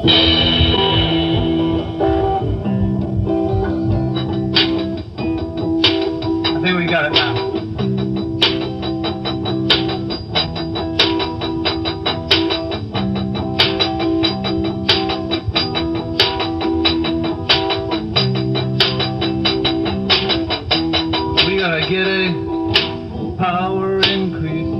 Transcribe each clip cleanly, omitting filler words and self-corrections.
I think we got it now. We gotta get a power increase,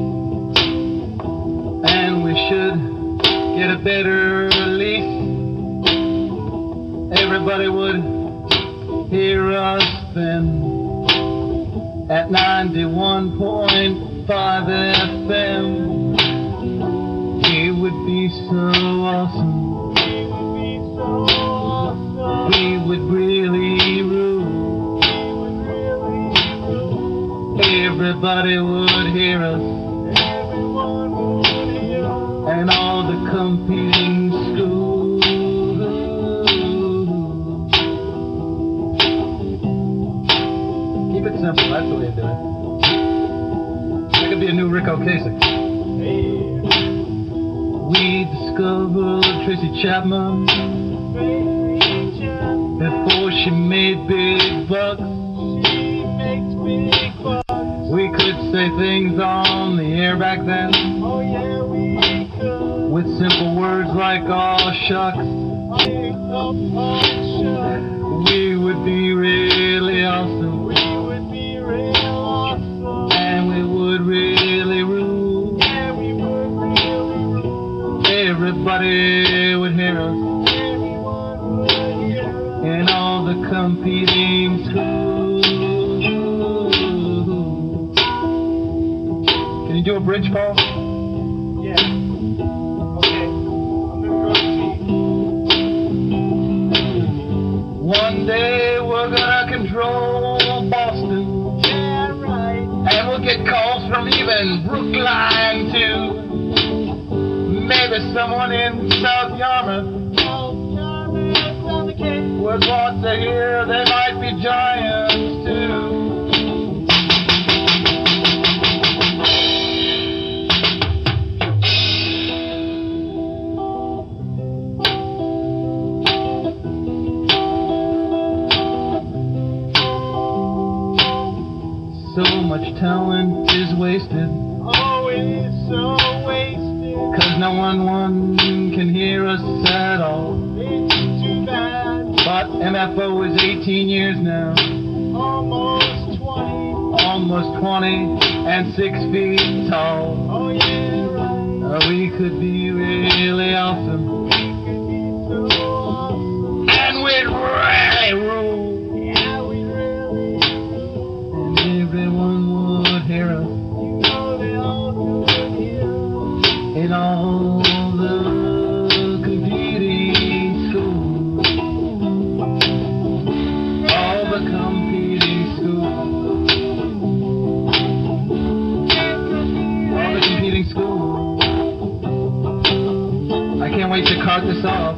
and we should get a better lease. Everybody would hear us then at 91.5 FM. It would be so awesome. We would really rule. Everybody would hear us, and all the competing schools. Keep it simple, that's the way to do it. That could be a new Rick Ocasek. We discovered Tracy Chapman before she made big bucks. We could say things on the air back then. Oh yeah, we could. With simple words like "aw shucks." We would be really awesome. We would be real awesome. And we would really rule. Yeah, we would really rule. Everybody would hear us. Everyone would hear us. In all the competing schools. Can you do a bridge, Paul? Yeah. Okay. I'm gonna go see. One day we're gonna control Boston. Yeah, right. And we'll get calls from even Brookline too. Maybe someone in South Yarmouth. Would want to hear they might be giants too. So much talent is wasted. Oh, it is so wasted. 'Cause no one can hear us at all. It's too bad. But MFO is 18 years now. Almost 20. Almost 20 and 6 feet tall. Oh, yeah, right. We could be really awesome. We could be so awesome. And we'd really rule. Yeah, we really And everyone would hear us. You know they all would hear us. In all the competing schools. All the competing schools. All the competing schools. I can't wait to cart this off.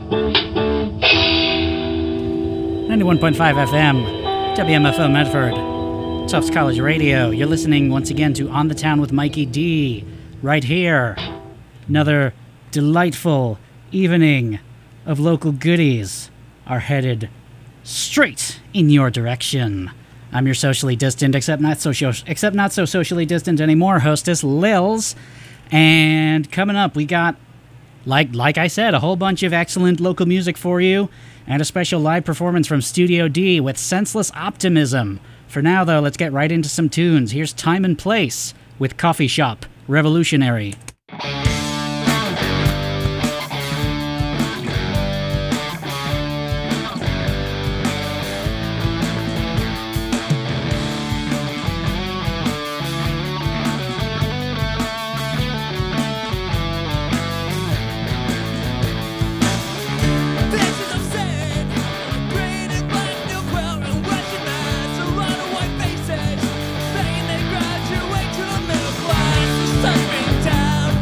91.5 FM, WMFO Medford, Tufts College Radio. You're listening once again to On the Town with Mikey D, right here. Another delightful evening of local goodies are headed straight in your direction. I'm your socially distant, except not so socially distant anymore, hostess Lils. And coming up, we got, like I said, a whole bunch of excellent local music for you, and a special live performance from Studio D with Senseless Optimism. For now, though, let's get right into some tunes. Here's Time and Place with Coffee Shop Revolutionary. Down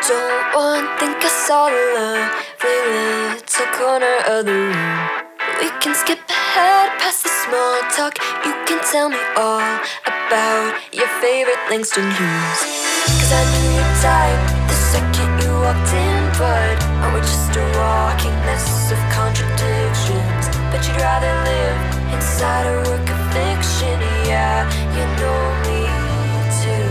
don't want, think I saw the lovely little corner of the room. We can skip ahead past the small talk. You can tell me all about your favorite Langston Hughes. Cause I knew your type the second you walked in. But are we just a walking mess of contradictions? But you'd rather live inside a work of fiction. Yeah, you know me too.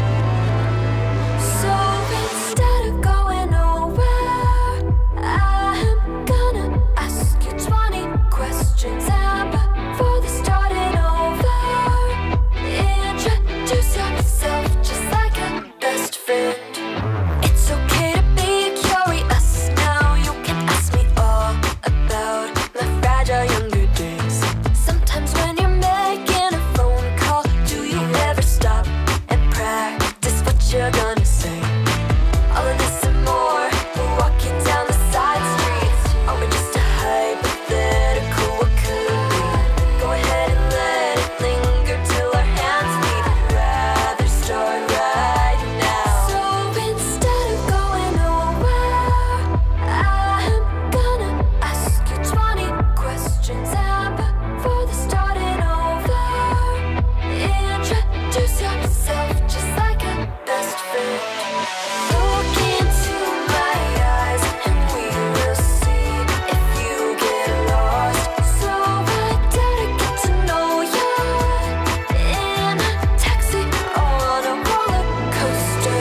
So instead of going nowhere, I'm gonna ask you 20 questions. And before they started over, introduce yourself just like a best friend. It's okay to be curious now. You can ask me all about my fragile younger days. Sometimes when you're making a phone call, do you ever stop and practice what you're gonna say? All of this and more, we're walking down the side streets. Are we just a hypothetical? What could be? Go ahead and let it linger till our hands meet. I'd rather start right now. So instead of going nowhere, I'm gonna ask you 20 questions. And before they started over, introduce yourself just like a best friend. Look into my eyes and we will see if you get lost. So I dare to get to know you in a taxi on a roller coaster.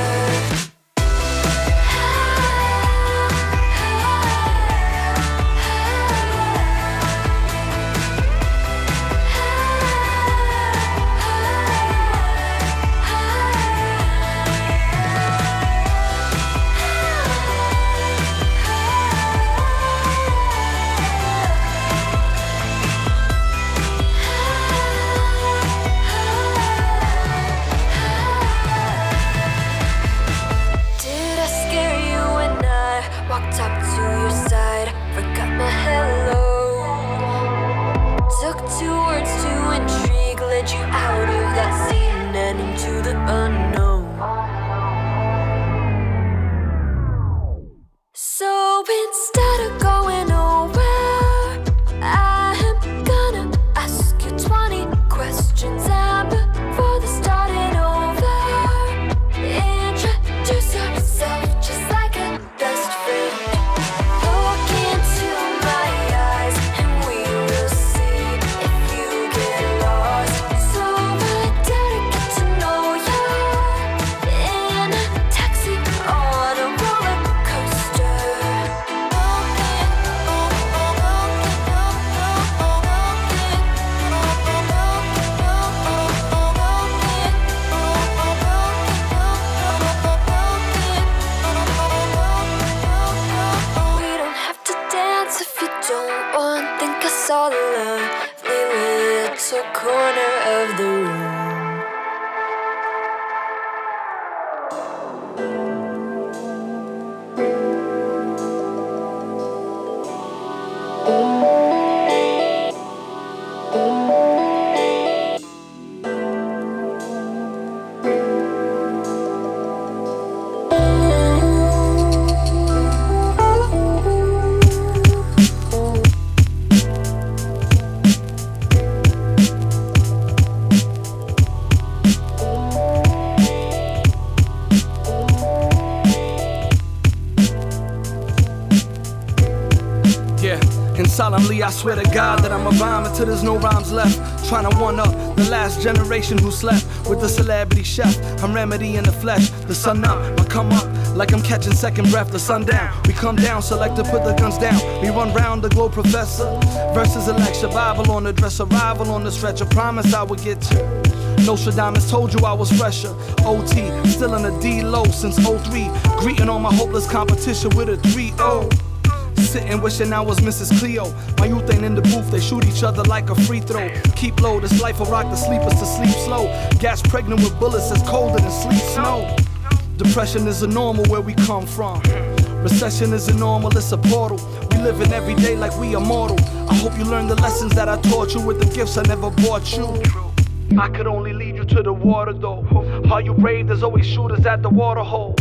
Did I scare you when I walked up to your side? Forgot my hello. Took 2 words to intrigue, led you out of that scene and into the unknown. So instead of going nowhere, I'm gonna ask you 20 questions. And before they started over, introduce yourself just like a best friend. Look into my eyes and we will see if you get lost. So I dare to get to know you in a taxi on a roller coaster. We don't have to dance if you don't want. Think I saw the lovely little corner of the room. Solemnly, I swear to God that I'ma rhyme until there's no rhymes left. Trying to one up the last generation who slept with the celebrity chef. I'm remedy in the flesh. The sun up, I come up like I'm catching second breath. The sun down, we come down, select to put the guns down. We run round the globe, professor. Versus a lecture, Bible on the dress, arrival on the stretch. I promise I would get you. Nostradamus told you I was fresher. OT, still in the D-low since 03. Greeting all my hopeless competition with a 3-0. Sitting wishing I was Mrs. Cleo. My youth ain't in the booth, they shoot each other like a free throw. Keep low, this life will rock the sleepers to sleep slow. Gas pregnant with bullets that's colder than sleet snow. Depression is a normal where we come from. Recession isn't normal, it's a portal. We living every day like we immortal. I hope you learn the lessons that I taught you with the gifts I never bought you. I could only lead you to the water though. Are you brave? There's always shooters at the water hole.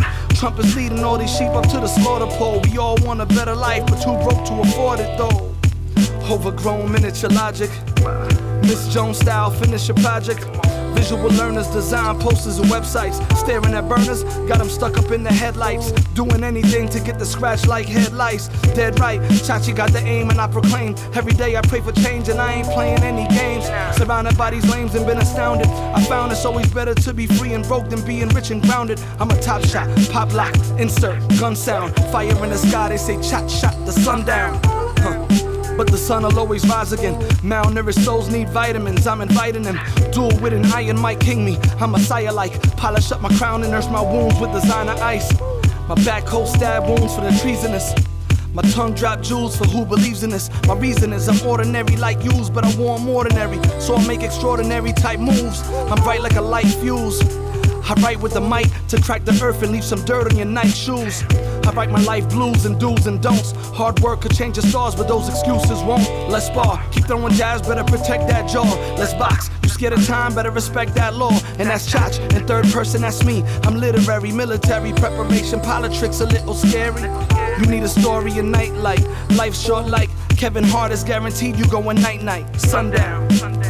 Trump is leading all these sheep up to the slaughter pole. We all want a better life, but too broke to afford it though. Overgrown miniature logic. Miss Jones style, finish your project. Visual learners design posters and websites. Staring at burners, got them stuck up in the headlights. Doing anything to get the scratch like headlights. Dead right, Chachi got the aim and I proclaim. Every day I pray for change and I ain't playing any games. Surrounded by these lames and been astounded. I found it's always better to be free and broke than being rich and grounded. I'm a top shot, pop lock, insert, gun sound. Fire in the sky, they say shot, the sundown. But the sun will always rise again. Malnourished souls need vitamins, I'm inviting them. Duel with an iron might king me, I'm Messiah-like. Polish up my crown and nurse my wounds with designer ice. My back hold stab wounds for the treasonous. My tongue drop jewels for who believes in this. My reason is I'm ordinary like yous, but I want ordinary, so I make extraordinary type moves. I'm bright like a light fuse. I write with the mic to crack the earth and leave some dirt on your night shoes. I write my life blues and do's and don'ts. Hard work could change the stars, but those excuses won't. Let's spar, keep throwing jabs, better protect that jaw. Let's box, you scared of time, better respect that law. And that's Chach, in third person, that's me. I'm literary, military preparation, politics a little scary. You need a story and nightlight, life short like Kevin Hart is guaranteed you going night-night, sundown.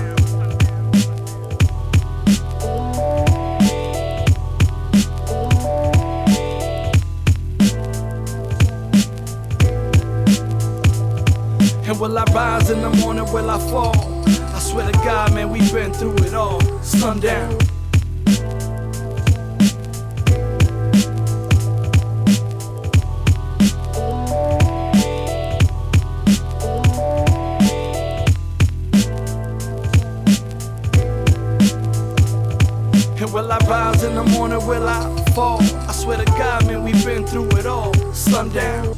And will I rise in the morning, will I fall? I swear to God, man, we've been through it all. Sundown. And will I rise in the morning, will I fall? I swear to God, man, we've been through it all. Sundown.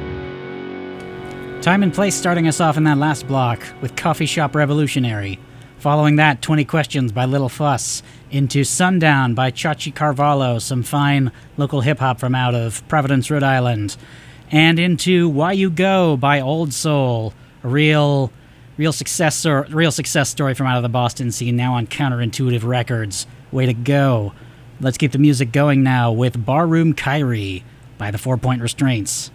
Time and Place starting us off in that last block with Coffee Shop Revolutionary Following that, 20 Questions by Little Fuss. Into Sundown by Chachi Carvalho, some fine local hip-hop from out of Providence, Rhode Island. And into Why You Go by Old Soul, a real success story from out of the Boston scene, now on Counterintuitive Records. Way to go. Let's keep the music going now with Barroom Kyrie by the 4 Point Restraints.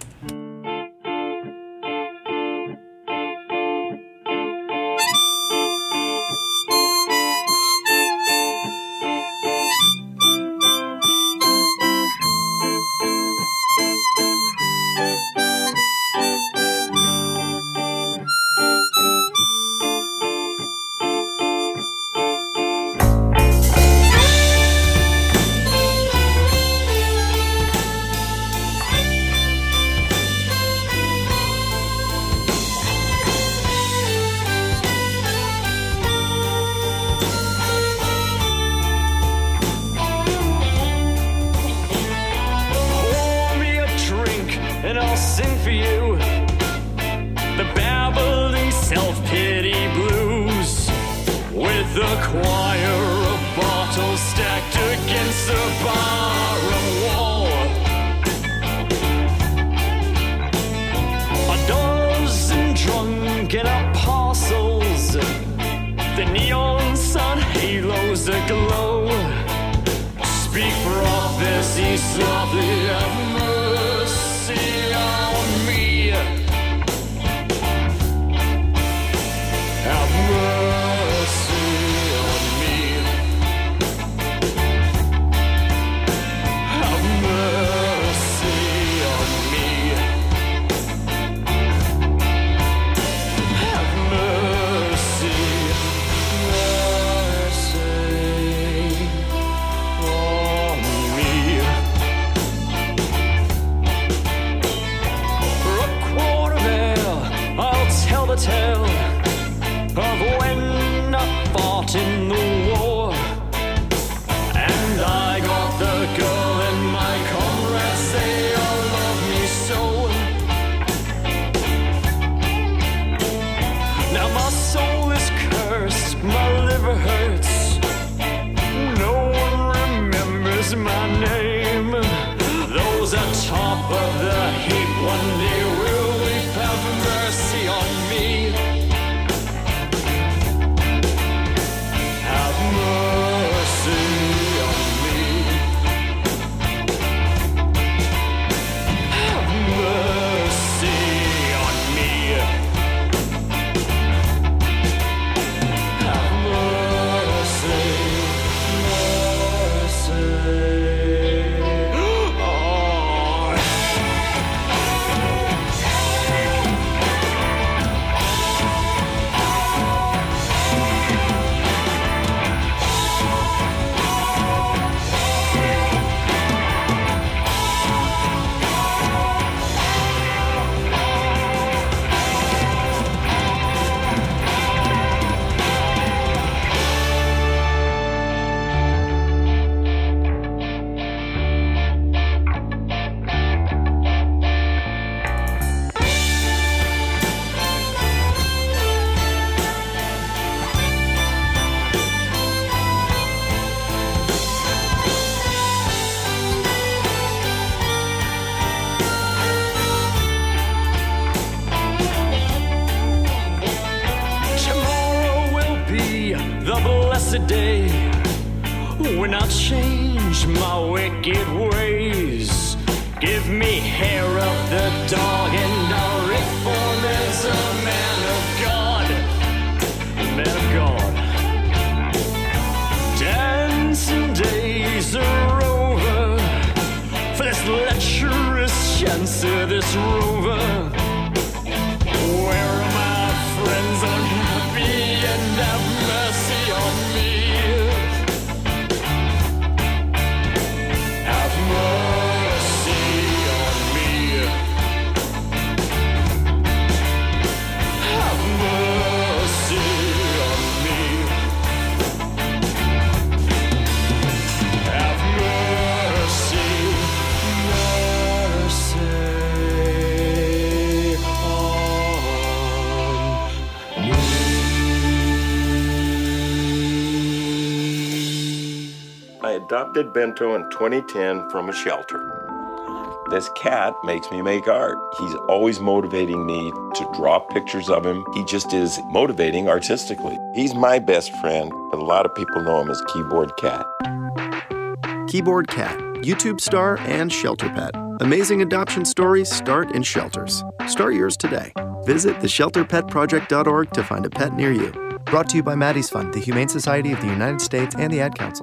adopted Bento in 2010 from a shelter. This cat makes me make art. He's always motivating me to draw pictures of him. He just is motivating artistically. He's my best friend, but a lot of people know him as Keyboard Cat. Keyboard Cat, YouTube star and shelter pet. Amazing adoption stories start in shelters. Start yours today. Visit theshelterpetproject.org to find a pet near you. Brought to you by Maddie's Fund, the Humane Society of the United States, and the Ad Council.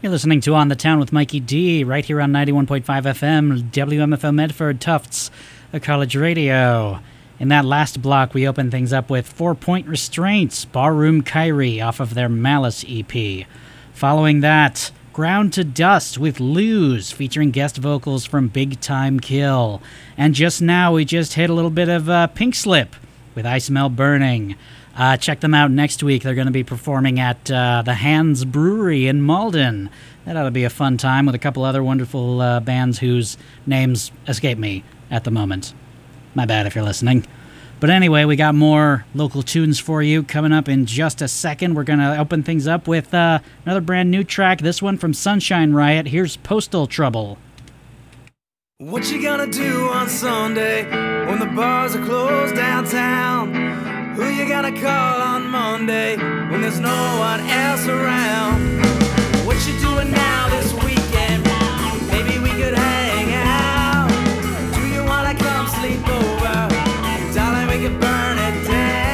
You're listening to On the Town with Mikey D, right here on 91.5 FM, WMFO Medford, Tufts College Radio. In that last block, we opened things up with 4 Point Restraints, Barroom Kyrie, off of their Malice EP. Following that, Ground to Dust with Lose, featuring guest vocals from Big Time Kill. And just now, we just hit a little bit of Pink Slip with I Smell Burning. Check them out next week. They're going to be performing at the Hands Brewery in Malden. That ought to be a fun time with a couple other wonderful bands whose names escape me at the moment. My bad if you're listening. But anyway, we got more local tunes for you coming up in just a second. We're going to open things up with another brand new track. This one from Sunshine Riot. Here's Postal Trouble. What you gonna do on Sunday when the bars are closed downtown? Who you gonna call on Monday when there's no one else around? What you doing now this weekend? Maybe we could hang out. Do you wanna come sleep over? Darling, we could burn it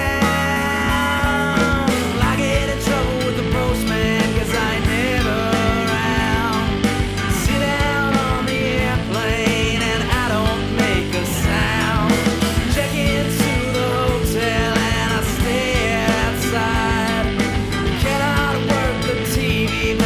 down. I get in trouble with the postman 'cause I ain't never around. Sit down on the airplane and I don't make a sound. Check into the hotel and I stay outside. Cannot work the TV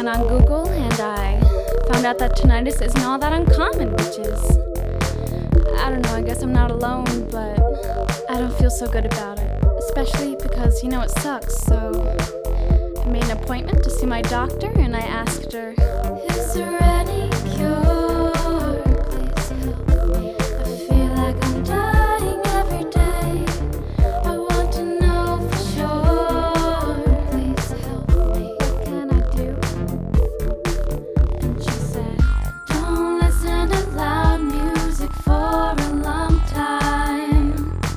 on Google and I found out that tinnitus isn't all that uncommon, which is, I don't know, I guess I'm not alone, but I don't feel so good about it. Especially because, you know, it sucks, so I made an appointment to see my doctor and I asked her, is there any cure? Please help me. I feel like I'm dying every day. I want to know for sure. Please help me. What can I do? And she said, don't listen to loud music for a long time.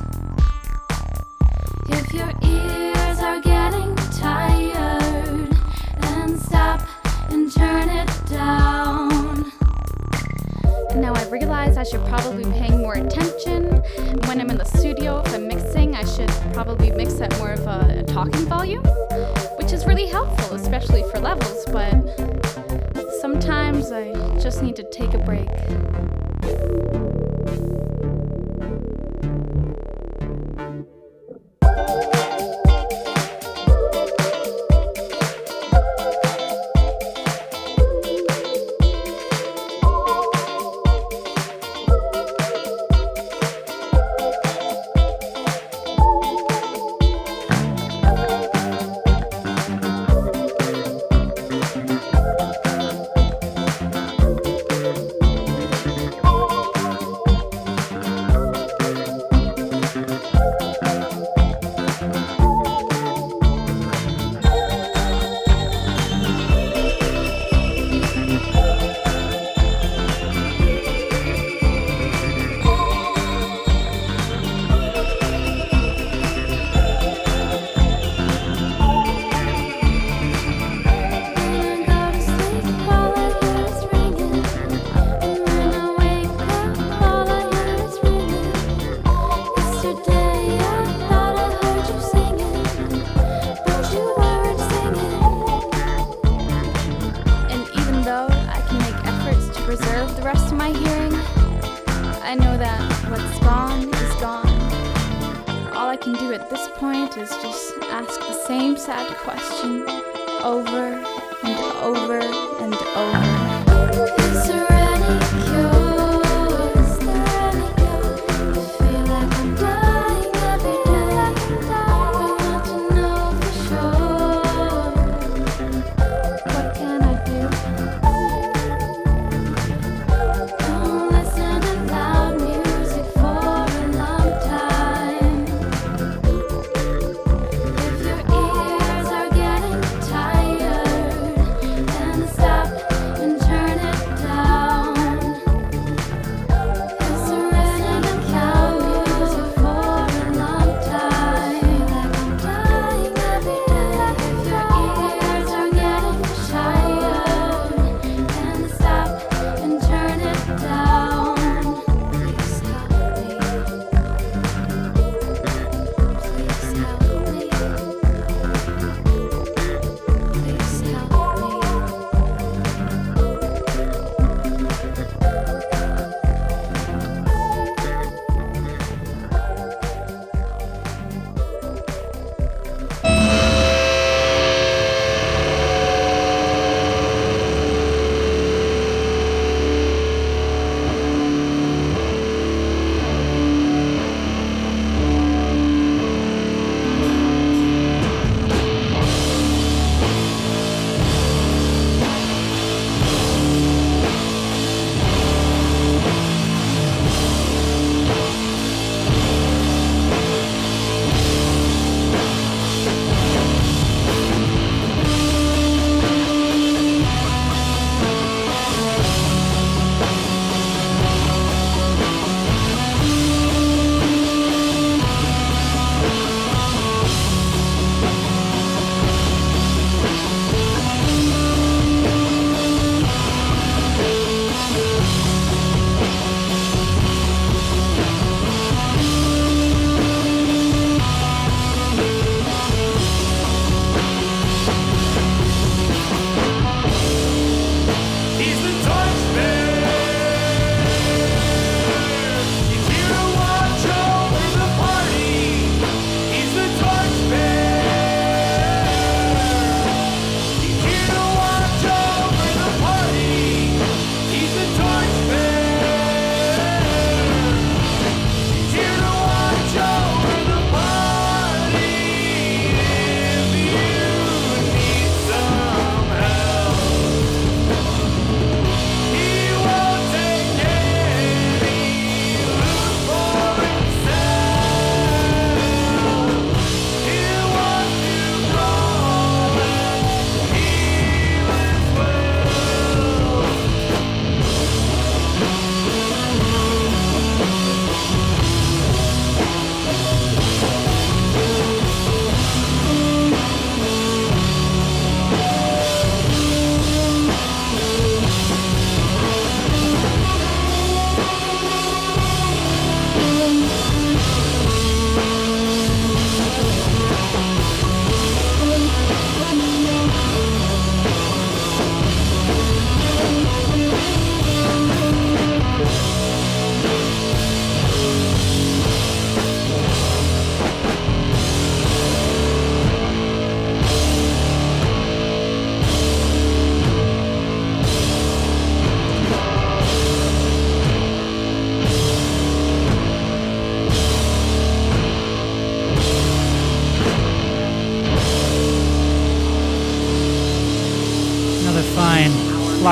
If your ears are getting tired, then stop and turn it down. And now I realize I should probably be paying more attention. When I'm in the studio, if I'm mixing, I should probably mix at more of a talking volume, which is really helpful, especially for levels, but sometimes I just need to take a break. Is just ask the same sad question over and over and over. Is there any cure? Is there any cure? I feel like I'm dying every day. I want to know for sure. What can I do? Don't listen to loud music for a long time. If your ears are getting tired, then stop and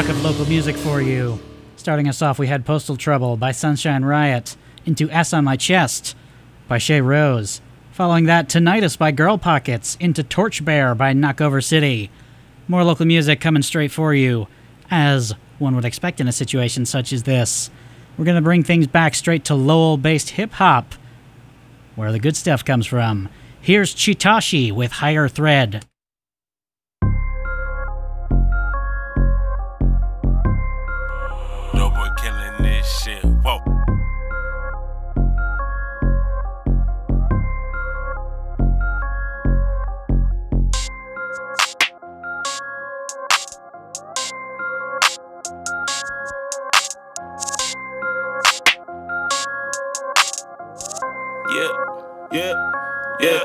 block of local music for you. Starting us off, we had Postal Trouble by Sunshine Riot, into S on My Chest by Shay Rose. Following that, Tinnitus by Girl Pockets, into Torchbearer by Knockover City. More local music coming straight for you, as one would expect in a situation such as this. We're going to bring things back straight to Lowell-based hip-hop, where the good stuff comes from. Here's Chitashi with Higher Thread. Doughboy killing this shit. Whoa. Yeah.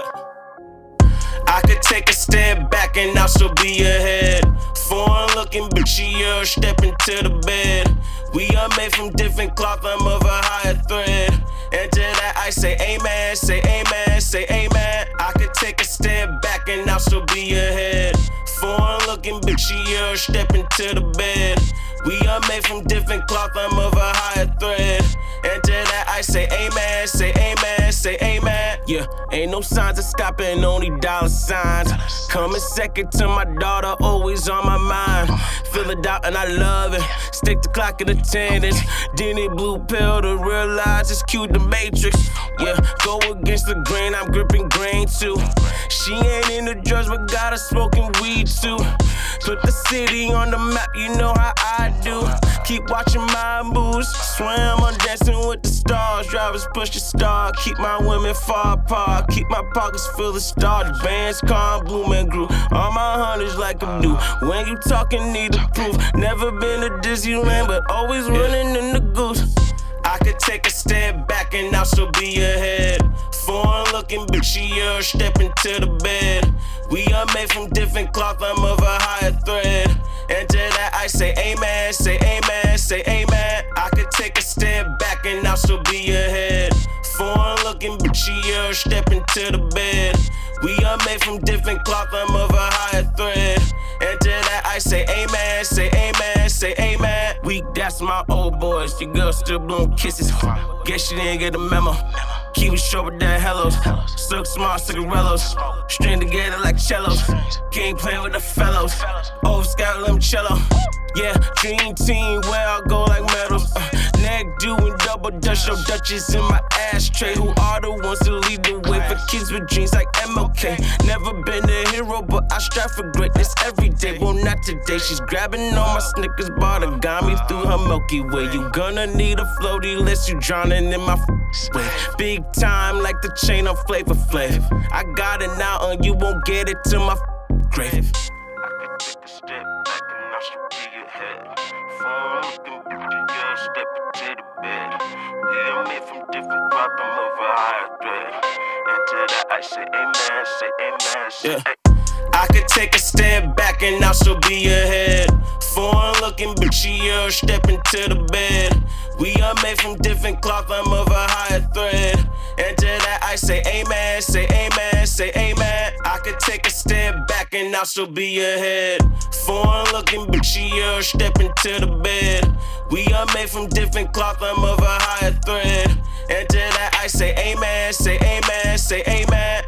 I could take a step back and I'll still be ahead. Foreign looking bitchy, step into the bed. We are made from different cloth, I'm of a higher thread. And to that I say amen, say amen, say amen. I could take a step back and I'll still be ahead. Foreign looking bitchy, step into the bed. We are made from different cloth, I'm of a higher thread. And to that I say amen, say amen, say amen. Yeah, ain't no signs of stopping, only dollar signs. Coming second to my daughter, always on my mind. Feel it out and I love it. Stick the clock in attendance. Then it blue pill to realize it's cute, the matrix. Yeah, go against the grain, I'm gripping grain too. She ain't into drugs, but got her smoking weed too. Put the city on the map, you know how I do. Keep watching my moves, swim on dancing with the stars. Drivers push the star, keep my women far apart. Keep my pockets full of stars, bands calm, bloom and grew. All my hunters like a do. When you talking, need a proof. Never been to Disneyland, but always running in the goose. I could take a step back and I'll still be ahead. Foreign looking bitchy, step into the bed. We are made from different cloth, I'm of a higher thread. And to that I say amen, say amen, say amen. I could take a step back and I'll still be ahead. Foreign looking bitchy, step into the bed. We are made from different cloth, I'm of a higher thread. And to that I say amen, say amen, say amen. Weak, that's my old boys, your girl still blowing kisses. Guess she didn't get the memo. Keep it short with that hellos. Silk smart cigarellos. String together like cellos. King playing with the fellows. Old Scout limoncello. Yeah, dream team where I go like medals. Neck doing double dutch, no Dutchess in my ashtray. Who are the ones to lead the way for kids with dreams like MLK? Never been a hero, but I strive for greatness every day. Well, not today. She's grabbing on my Snickers bar to guide me through her Milky Way. You gonna need a floaty list, you drowning in my way. Big time like the chain on Flavor Flav. I got it now and you won't get it to my grave. I could take a step back and I should be ahead. Phone looking bitchy, step into the bed. We are made from different cloth, I'm of a higher thread. And to that I say amen, say amen, say amen. I could take a step back and I'll still be ahead. Foreign looking bitchy, step into the bed. We are made from different cloth, I'm of a higher thread. And to that I say amen, say amen, say amen. I could take a step back and I'll still be ahead. Foreign looking bitchy, step into the bed. We are made from different cloth, I'm of a higher thread. And to that I say amen, say amen, say amen.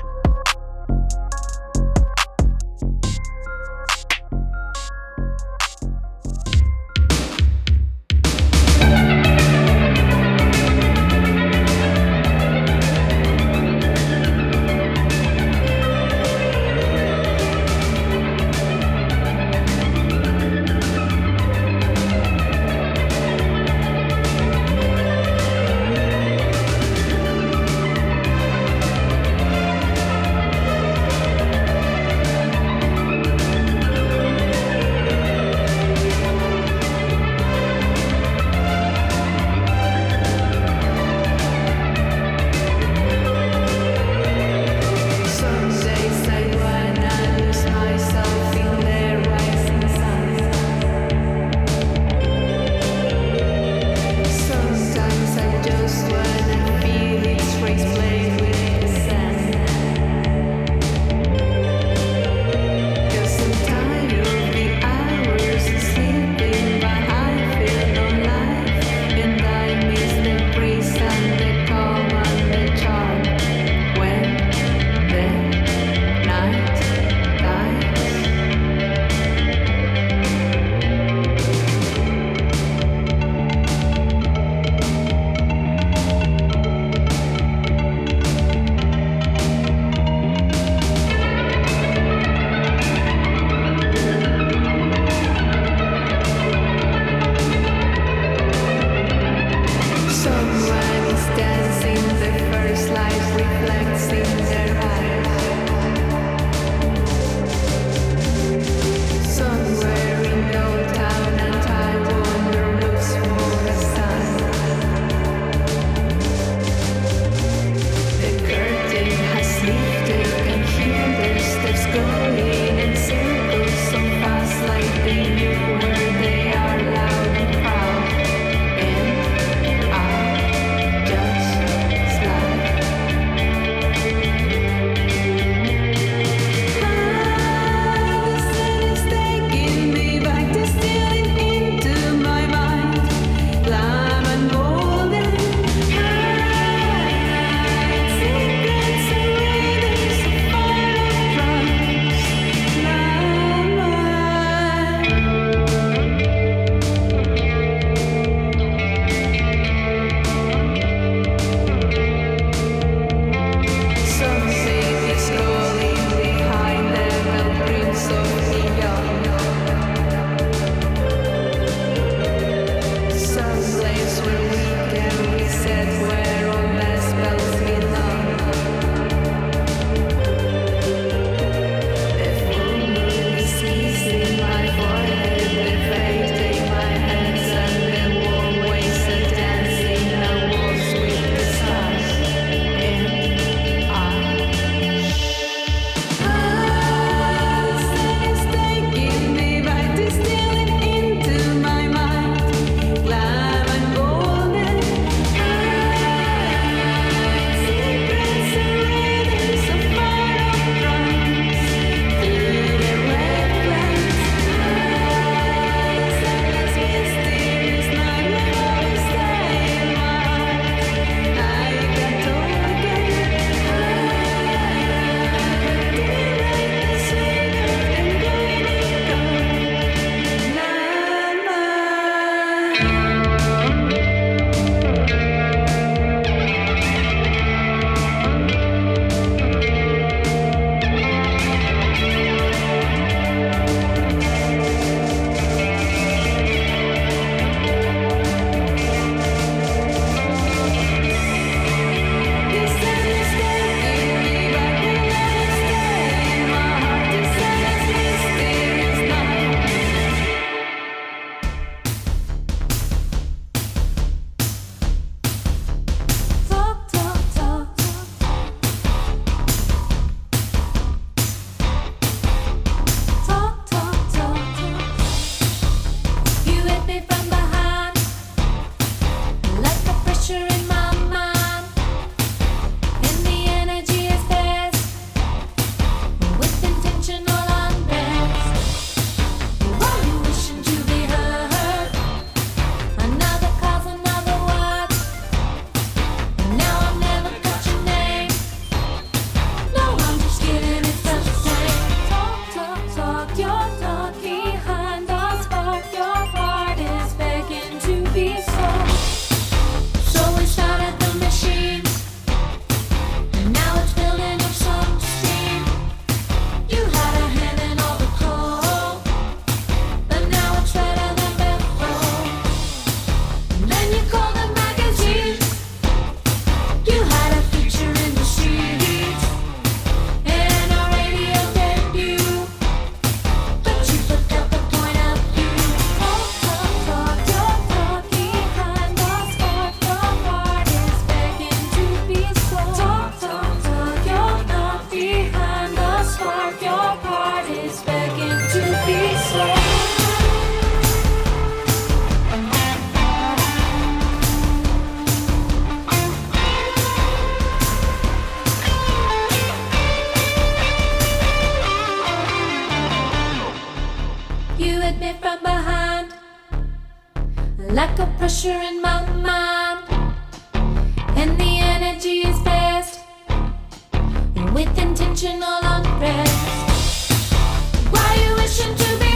Lack of pressure in my mind, and the energy is fast, with intentional unrest. Why you wishing to be